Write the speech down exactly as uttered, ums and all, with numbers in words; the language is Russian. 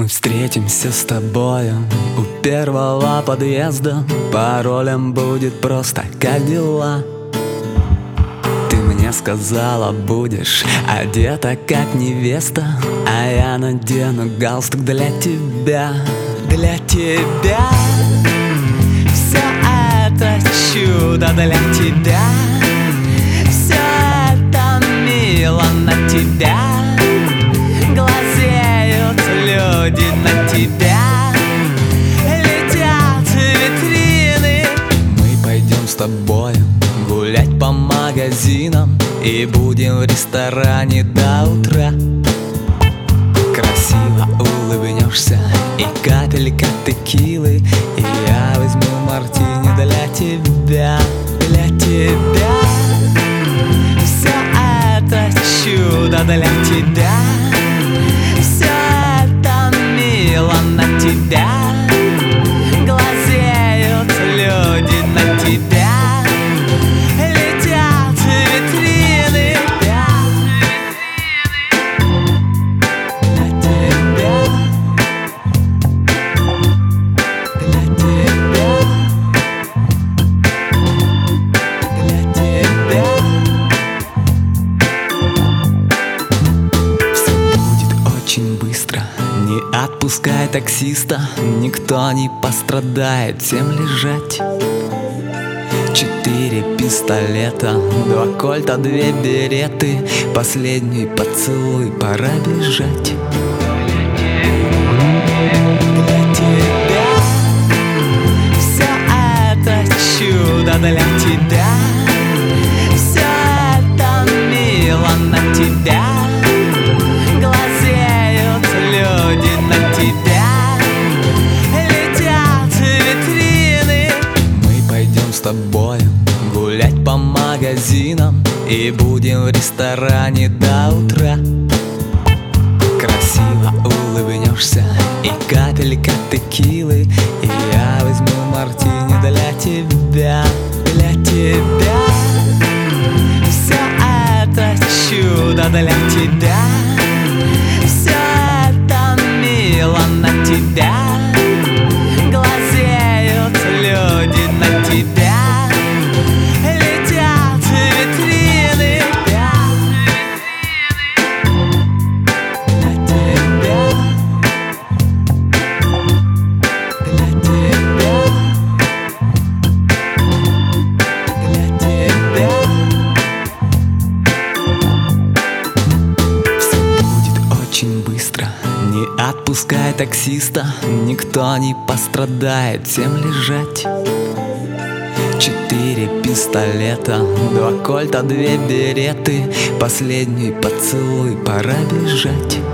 Мы встретимся с тобою у первого подъезда. Паролем будет просто «Как дела?». Ты мне сказала, будешь одета как невеста, а я надену галстук для тебя. Для тебя все это чудо, для тебя все это мило, на тебя глазеют люди, на тебя летят витрины. Мы пойдем с тобой гулять по магазинам и будем в ресторане до утра. Красиво улыбнешься и капелька текилы, и я возьму мартини для тебя. Для тебя все это чудо, для тебя все это мило, на тебя глазеют люди, на тебя летят витрины. Для тебя, для тебя, для тебя все будет очень быстро. Не отпускай таксиста, никто не пострадает, всем лежать. Четыре пистолета, два кольта, две береты, последний поцелуй, пора бежать. Для тебя все это чудо, для тебя все это мило, на тебя глазеют люди, на тебя летят витрины. Мы пойдем с тобой гулять по магазинам и будем в ресторане до утра. Красиво улыбнешься и капелька текилы, и я возьму мартини для тебя. Для тебя все это чудо, для тебя все это мило, на тебя глазеют люди, на тебя летят витрины. Для тебя, для тебя, для тебя все будет очень быстро. Не отпускай таксиста, никто не пострадает, всем лежать. Четыре пистолета, два кольта, две береты, последний поцелуй, пора бежать.